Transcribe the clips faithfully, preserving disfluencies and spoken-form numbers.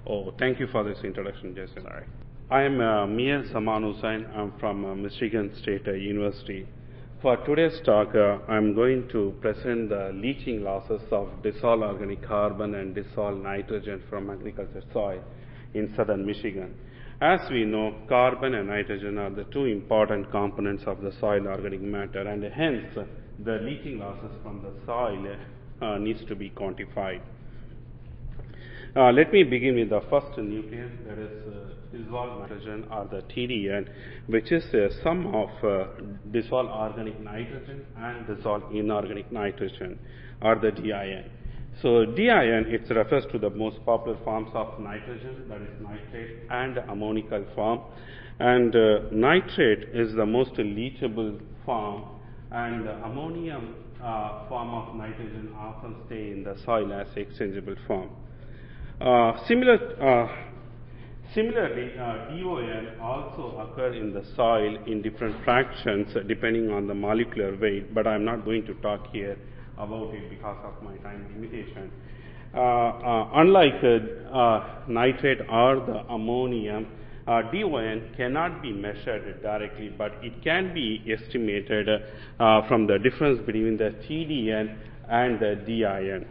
Oh, thank you for this introduction, Jason. Sorry. I am uh, Mir Zaman Hussain. I'm from uh, Michigan State uh, University. For today's talk, uh, I'm going to present the leaching losses of dissolved organic carbon and dissolved nitrogen from agriculture soil in southern Michigan. As we know, carbon and nitrogen are the two important components of the soil organic matter, and hence the leaching losses from the soil uh, needs to be quantified. Uh, let me begin with the first nutrient, that is uh, dissolved nitrogen, or the T D N, which is a sum of uh, dissolved organic nitrogen and dissolved inorganic nitrogen, or the D I N. So D I N, it refers to the most popular forms of nitrogen, that is nitrate and ammonical form, and uh, nitrate is the most leachable form, and the ammonium uh, form of nitrogen often stay in the soil as exchangeable form. Uh, similar, uh, similarly, uh, D O N also occur in the soil in different fractions uh, depending on the molecular weight, but I'm not going to talk here about it because of my time limitation. Uh, uh, unlike uh, uh, nitrate or the ammonium, uh, D O N cannot be measured directly, but it can be estimated uh, from the difference between the T D N and the D I N.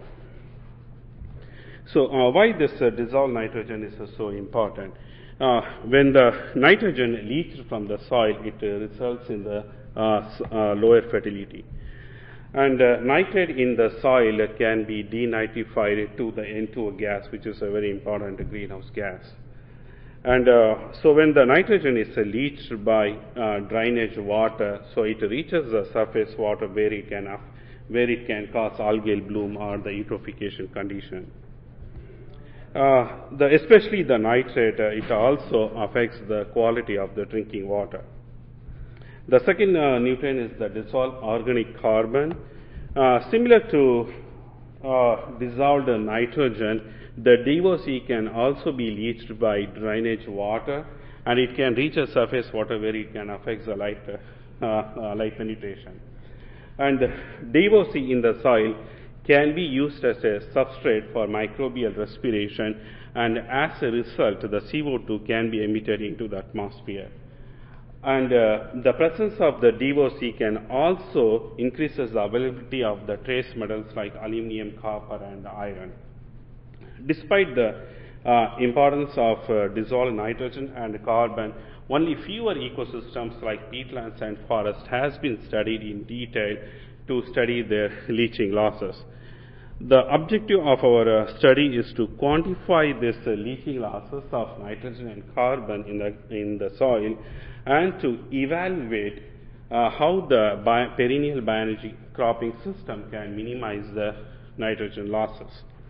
So uh, why this uh, dissolved nitrogen is uh, so important? Uh, when the nitrogen leaches from the soil, it uh, results in the uh, s- uh, lower fertility. And uh, nitrate in the soil can be denitrified to the N two O gas, which is a very important greenhouse gas. And uh, so when the nitrogen is uh, leached by uh, drainage water, so it reaches the surface water where it can, uh, where it can cause algal bloom or the eutrophication condition. Uh, the, especially the nitrate, uh, it also affects the quality of the drinking water. The second uh, nutrient is the dissolved organic carbon. Uh, similar to uh, dissolved nitrogen, the D O C can also be leached by drainage water, and it can reach a surface water where it can affect the light, uh, uh, light penetration. And D O C in the soil can be used as a substrate for microbial respiration, and as a result, the C O two can be emitted into the atmosphere. And uh, the presence of the D O C can also increases the availability of the trace metals like aluminum, copper, and iron. Despite the uh, importance of uh, dissolved nitrogen and carbon, only fewer ecosystems like peatlands and forests has been studied in detail to study their leaching losses. The objective of our uh, study is to quantify this uh, leaching losses of nitrogen and carbon in the in the soil, and to evaluate uh, how the bi- perennial bioenergy cropping system can minimize the nitrogen losses.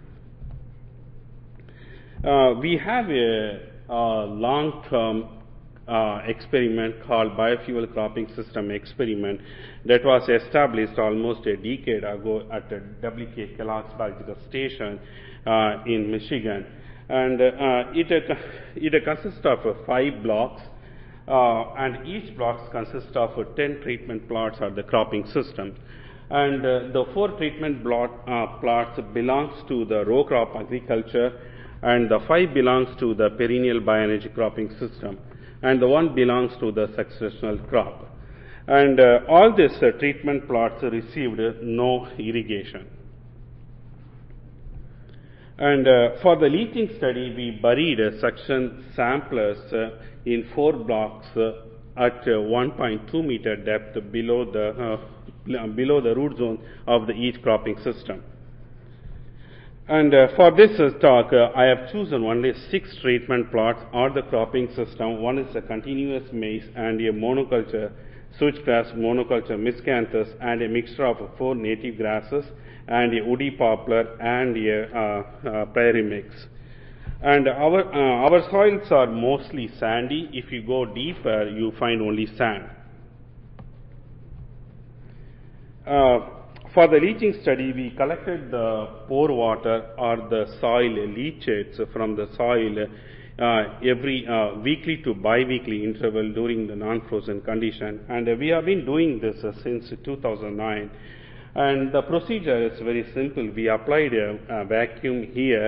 Uh, we have a, a long-term uh, experiment called biofuel cropping system experiment that was established almost a decade ago at the W K Kellogg's Biological Station uh, in Michigan. And uh, it, uh, it consists of uh, five blocks, uh, and each block consists of uh, ten treatment plots or the cropping system. And uh, the four treatment plot, uh, plots belongs to the row crop agriculture, and the five belongs to the perennial bioenergy cropping system, and the one belongs to the successional crop. And uh, all these uh, treatment plots received uh, no irrigation. And uh, for the leaching study, we buried uh, suction samplers uh, in four blocks uh, at uh, one point two meter depth below the uh, below the root zone of the each cropping system. And uh, for this uh, talk, uh, I have chosen only six treatment plots or the cropping system. One is a continuous maize and a monoculture switchgrass, monoculture miscanthus, and a mixture of four native grasses and a woody poplar and a uh, uh, prairie mix. And our uh, our soils are mostly sandy. If you go deeper, you find only sand. Uh, For the leaching study, we collected the pore water or the soil leachates from the soil uh, every uh, weekly to bi-weekly interval during the non-frozen condition. And uh, we have been doing this uh, since two thousand nine. And the procedure is very simple. We applied a, a vacuum here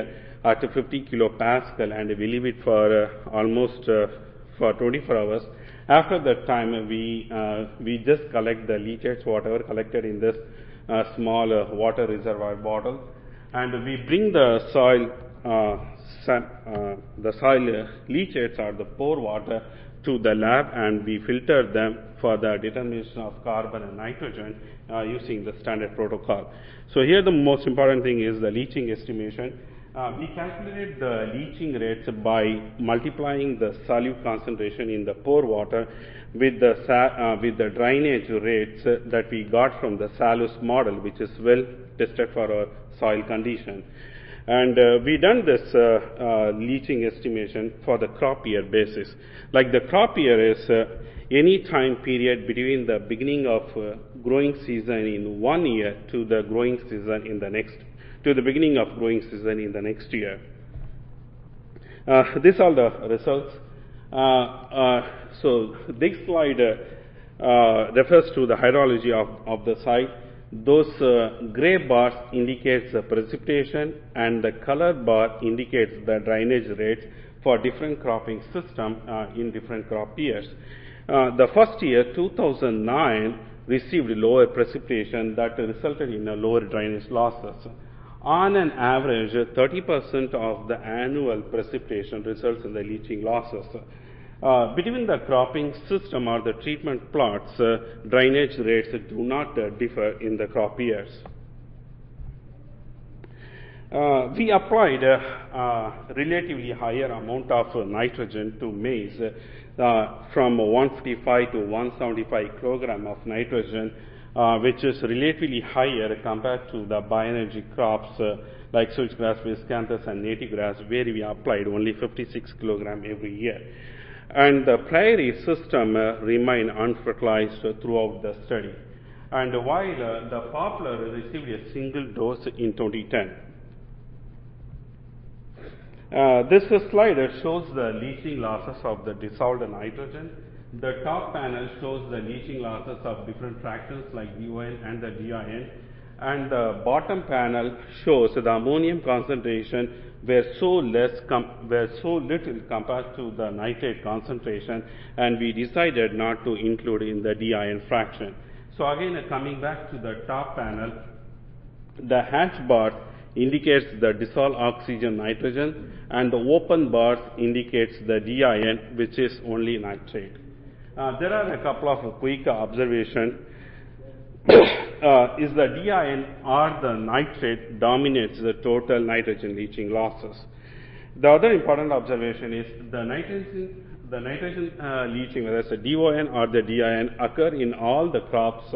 at fifty kilopascal, and we leave it for uh, almost uh, for twenty-four hours. After that time, we uh, we just collect the leachates, whatever collected in this uh, small uh, water reservoir bottle, and we bring the soil uh, san- uh, the soil uh, leachates or the pore water to the lab, and we filter them for the determination of carbon and nitrogen uh, using the standard protocol. So here the most important thing is the leaching estimation. Uh, we calculate the leaching rates by multiplying the solute concentration in the pore water with the sa- uh, with the drainage rates uh, that we got from the Salus model, which is well tested for our soil condition. And uh, we done this uh, uh, leaching estimation for the crop year basis. Like the crop year is uh, any time period between the beginning of uh, growing season in one year to the growing season in the next, to the beginning of growing season in the next year. Uh, these are the results. Uh, uh, so this slide uh, uh, refers to the hydrology of, of the site. Those uh, gray bars indicates the precipitation, and the colored bar indicates the drainage rates for different cropping system uh, in different crop years. Uh, the first year, two thousand nine, received lower precipitation that resulted in a lower drainage losses. On an average, thirty percent of the annual precipitation results in the leaching losses. Uh, between the cropping system or the treatment plots, uh, drainage rates do not uh, differ in the crop years. Uh, we applied a uh, uh, relatively higher amount of uh, nitrogen to maize, uh, from one fifty-five to one seventy-five kilogram of nitrogen, uh, which is relatively higher compared to the bioenergy crops uh, like switchgrass, miscanthus, and native grass, where we applied only fifty-six kilogram every year. And the prairie system uh, remained unfertilized uh, throughout the study. And while uh, the poplar received a single dose in twenty ten. Uh, this uh, slide uh, shows the leaching losses of the dissolved nitrogen. The top panel shows the leaching losses of different fractions like D O N and the D I N. And the bottom panel shows the ammonium concentration were so less com- were so little compared to the nitrate concentration, and we decided not to include in the D I N fraction. So again, uh, coming back to the top panel, the hatch bar indicates the dissolved oxygen nitrogen, and the open bars indicates the D I N, which is only nitrate. Uh, there are a couple of quick observations. Uh, is the D I N or the nitrate dominates the total nitrogen leaching losses. The other important observation is the nitrogen, the nitrogen uh, leaching, whether it's a D O N or the D I N, occur in all the crops,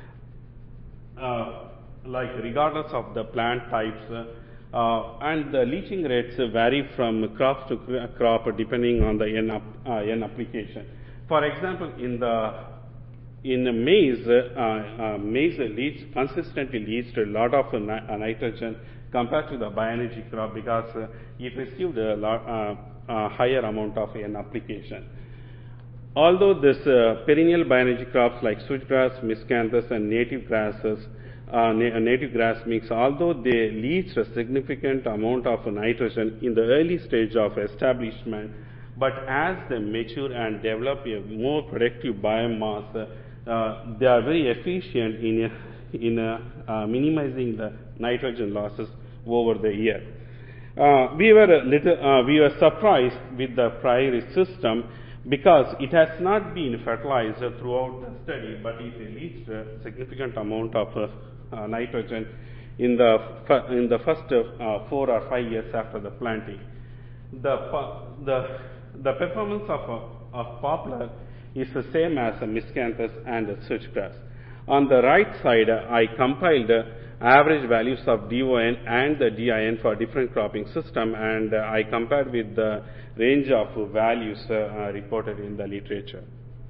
uh, uh, like regardless of the plant types, uh, uh, and the leaching rates vary from crop to crop depending on the N, up, uh, N application. For example, in the In maize, uh, uh, maize leads consistently leads to a lot of uh, ni- uh, nitrogen compared to the bioenergy crop, because uh, it received a lot, uh, uh, higher amount of N application. Although this uh, perennial bioenergy crops like switchgrass, miscanthus, and native grasses, uh, na- native grass mix, although they leach a significant amount of nitrogen in the early stage of establishment, but as they mature and develop a more productive biomass, uh, Uh, they are very efficient in uh, in uh, uh, minimizing the nitrogen losses over the year. Uh, we were a little, uh, we were surprised with the prairie system, because it has not been fertilized throughout the study, but it released a significant amount of uh, uh, nitrogen in the f- in the first uh, four or five years after the planting. The the the performance of uh, of poplar is the same as a miscanthus and a switchgrass. On the right side, uh, I compiled uh, average values of D O N and the D I N for different cropping system, and uh, I compared with the range of values uh, uh, reported in the literature.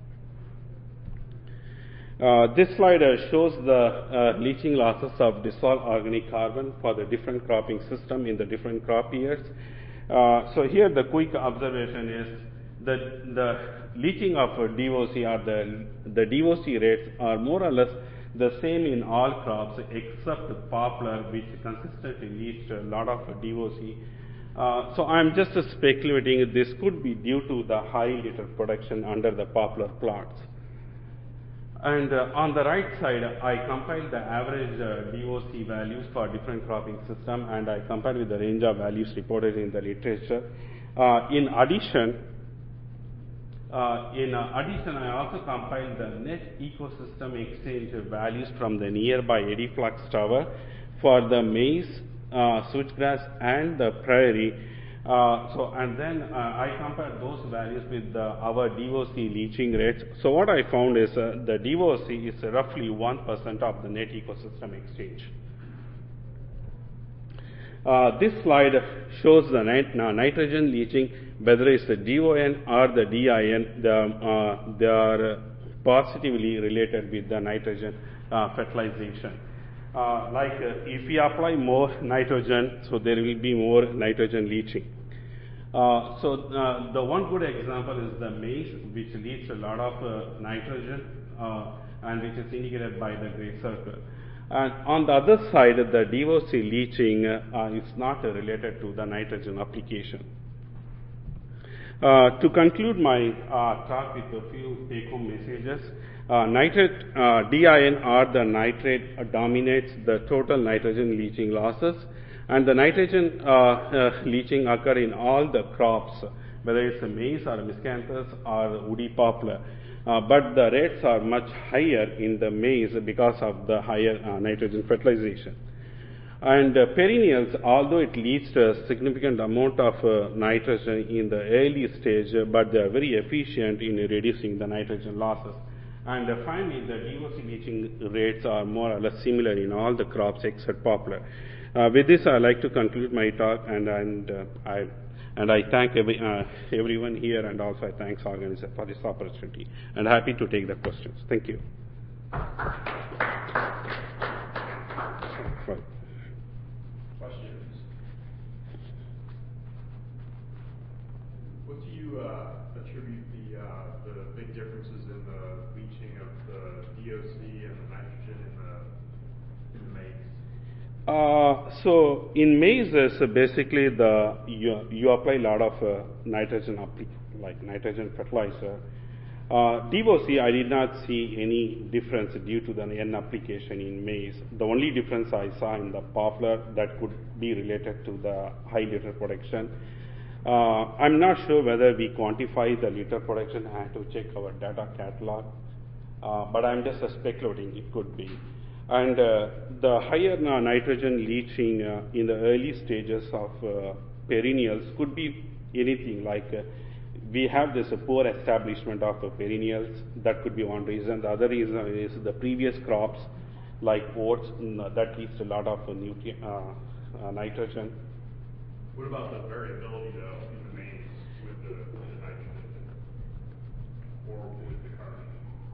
Uh, this slide uh, shows the uh, leaching losses of dissolved organic carbon for the different cropping system in the different crop years. Uh, so here the quick observation is that the leaching of D O C, or the, the D O C rates, are more or less the same in all crops except poplar, which consistently leads to a lot of D O C. Uh, so I'm just uh, speculating this could be due to the high litter production under the poplar plots. And uh, on the right side, I compiled the average uh, D O C values for different cropping system, and I compared with the range of values reported in the literature. Uh, in addition, uh, in uh, addition, I also compiled the net ecosystem exchange values from the nearby Ediflux tower for the maize, uh, switchgrass, and the prairie. Uh, so, and then uh, I compared those values with uh, our D O C leaching rates. So what I found is uh, the D O C is roughly one percent of the net ecosystem exchange. Uh, this slide shows the nit uh, nitrogen leaching, whether it's the D O N or the D I N, the, uh, they are positively related with the nitrogen uh, fertilization. Uh, like uh, if we apply more nitrogen, so there will be more nitrogen leaching. Uh, so uh, the one good example is the maize, which leaches a lot of uh, nitrogen uh, and which is indicated by the gray circle. And on the other side, the D O C leaching uh, is not uh, related to the nitrogen application. Uh, to conclude my uh, talk with a few take-home messages, uh, nitrate uh, D I N or the nitrate uh, dominates the total nitrogen leaching losses, and the nitrogen uh, uh, leaching occur in all the crops, whether it's a maize or a miscanthus or woody poplar. Uh, but the rates are much higher in the maize because of the higher uh, nitrogen fertilization. And uh, perennials, although it leads to a significant amount of uh, nitrogen in the early stage, uh, but they are very efficient in reducing the nitrogen losses. And uh, finally, the D O C leaching rates are more or less similar in all the crops except poplar. Uh, with this, I'd like to conclude my talk, and, and uh, I and I thank every, uh, everyone here, and also I thank organizer for this opportunity, and happy to take the questions. Thank you. Questions? What do you uh, attribute the uh, the big differences in the leaching of the D O C and the nitrogen in the in the maize? Uh, so in maize, uh, basically the you, you apply a lot of uh, nitrogen, like nitrogen fertilizer. Uh, D O C, I did not see any difference due to the N application in maize. The only difference I saw in the poplar that could be related to the high litter production. Uh, I'm not sure whether we quantify the litter production. I have to check our data catalog, uh, but I'm just uh, speculating it could be. And uh, the higher uh, nitrogen leaching uh, in the early stages of uh, perennials could be anything like uh, we have this uh, poor establishment of uh, perennials. That could be one reason. The other reason is the previous crops like oats mm, that leads to a lot of uh, nutrient, uh, uh, nitrogen. What about the variability though in the maize with the, with the nitrogen or with the carbon?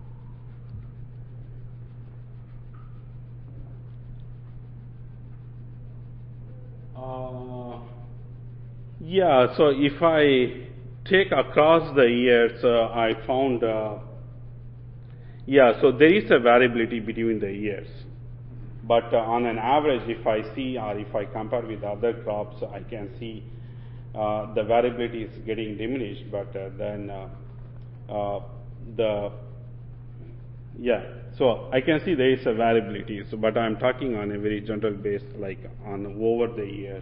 Uh, yeah, so if I take across the years, uh, I found, uh, yeah, so there is a variability between the years. But uh, on an average, if I see or if I compare with other crops, I can see uh, the variability is getting diminished, but uh, then uh, uh, the, yeah, so I can see there is a variability, so, but I'm talking on a very general base, like on over the years.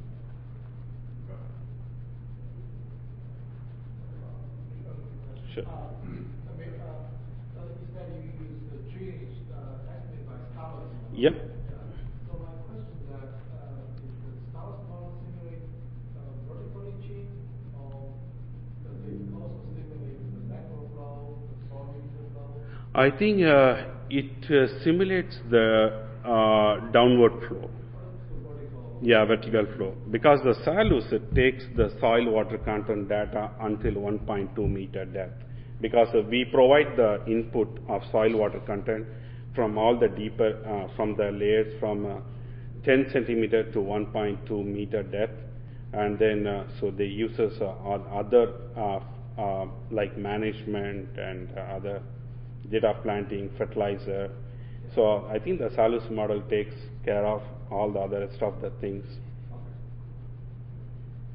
Sure. Uh, I mean, uh, uh, you said you use the drainage uh, estimated by Stahls model. Yep. Uh, so my question is that uh, is the Stahls model simulate uh, vertical leaching, or does it also simulate the macro flow, the soil flow? I think uh, it uh, simulates the uh, downward flow. Yeah, vertical flow. Because the Salus it takes the soil water content data until one point two meter depth. Because uh, we provide the input of soil water content from all the deeper, uh, from the layers from uh, ten centimeter to one point two meter depth. And then, uh, so they uses uh, other, uh, uh, like management and uh, other data planting, fertilizer. So I think the Salus model takes care of all the other rest of the things.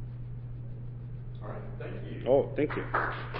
All right, thank you. Oh, thank you.